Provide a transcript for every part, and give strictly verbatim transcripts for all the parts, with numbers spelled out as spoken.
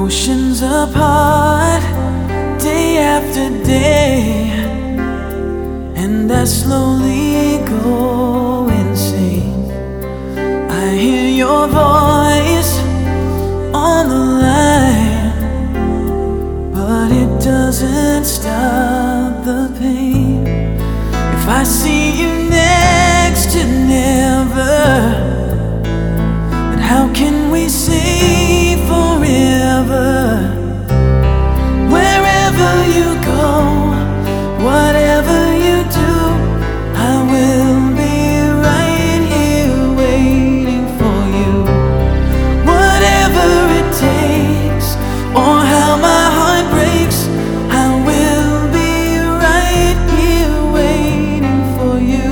Oceans apart, day after day, and I slowly go insane. I hear your voice on the line, but it doesn't stop the pain. If I see you next to never, then how can we say forever? Wherever you go, whatever you do, I will be right here waiting for you. Whatever it takes, or how my heart breaks, I will be right here waiting for you.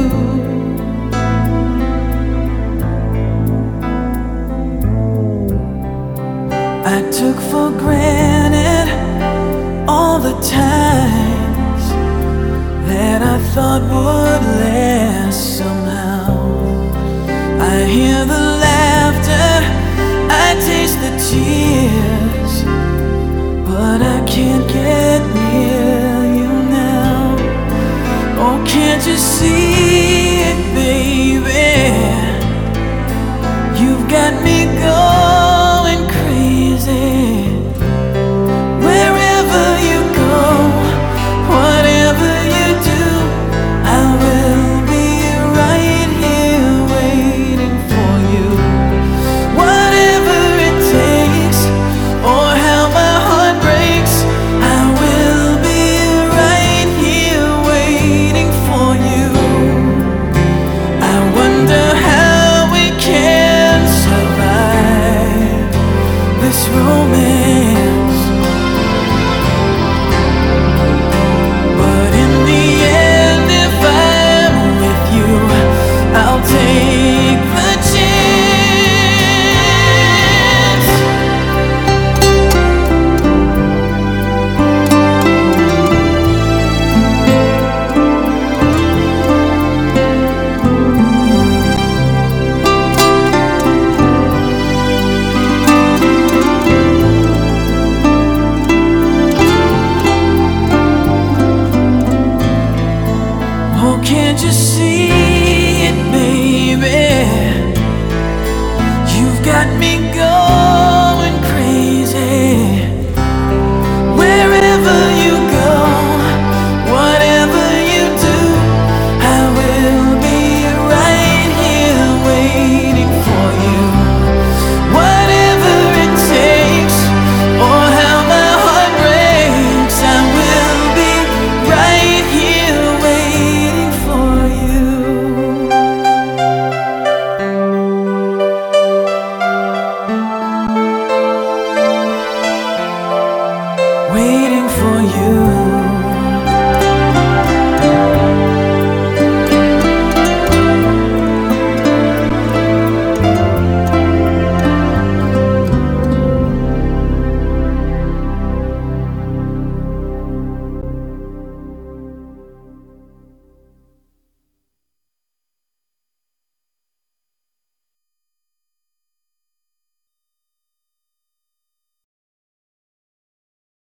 I took for granted all the times that I thought would last somehow. I hear the laughter, I taste the tears, but I can't get near you now. Oh, can't you see it, baby? You've got me going crazy. Wherever you go, whatever you do, I will be right here waiting for you. Whatever it takes, or how my heart breaks, I will be right here waiting for you. I wonder how we can survive this romance, but in the end, if I'm with you, I'll take the chance. Oh, can't you see it, baby? You've got me going crazy. Wherever you go, whatever you do, I will be right here waiting for you. Whatever it takes, or how my heart breaks, I will be right here waiting for you. Waiting for you.